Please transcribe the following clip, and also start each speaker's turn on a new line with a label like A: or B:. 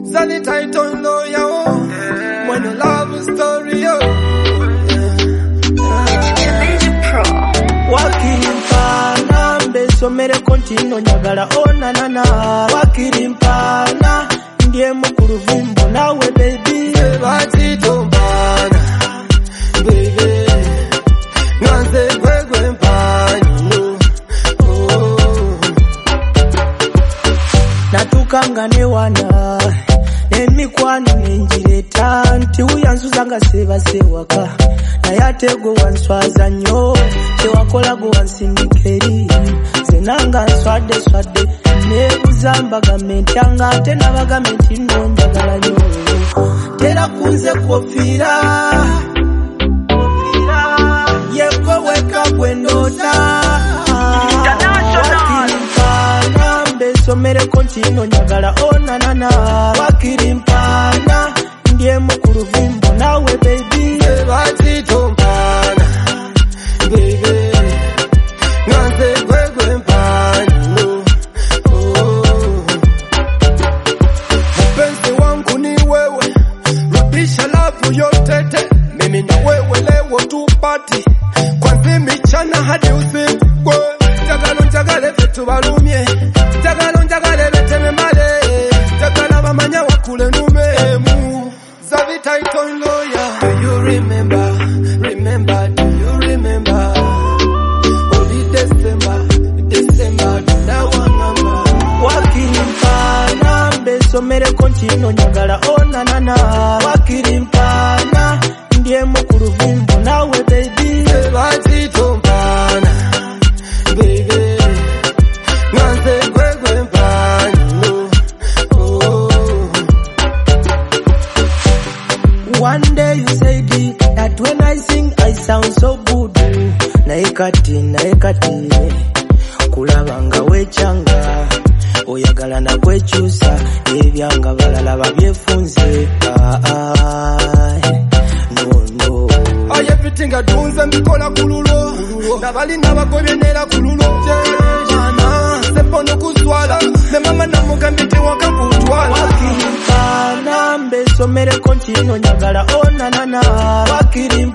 A: Zali title no yo. When you love story yo. Wakirimpana mbeso mere kontino nyagala onanana. Wakirimpana ndiye mukuru vumbo nawe baby. Sebati tombana baby. Nanze kwekwe mpano. Natukangane wana emikwano nenjireta nti uyanzuzanga seba sewaka nayatego wanswaza nnyo tewakola go wansindikeri zenanga nswadde nebuza gavumenti anga ate n'abagavumenti nno njagala nnyo tera kunze kofiira yekwe weka gwendoota somere kontino nyagala onanana. Wakirimpana ndiye mukuru vimbo nawe baby. Sebati tombana baby. Nanze kwekwe mpano. Mpenzi wangu ni wewe. Rudisha lafu yotete. Mimi na wewe leo tupati. Kwanzi michana hadi usiku. Jagalo njagale vetu balumye. Jagalo njagale beteme male. Jagala bamanya wakule numemu. Zavi title lawyer. Do you remember? Do you remember? Only December, na wanamba. Wakirimpana mbeso mere kontino nyagala onanana. Wakirimpana ndiye mukuru vumbo nawe baby. Sebati tombana baby. Nanze kwekwe mpano. One day you said that when I sing I sound so good. Naekati kulabanga wechanga oyagala na kwechusa ebyanga balala babyefunze. No everything I do nze mbikola kululo nabali nabagobye nera kululo jana sepono kuswala ne mama namugambite wakakutwala. Wakirimpana mbeso mere kontino nyagala onanana. Wakirimpana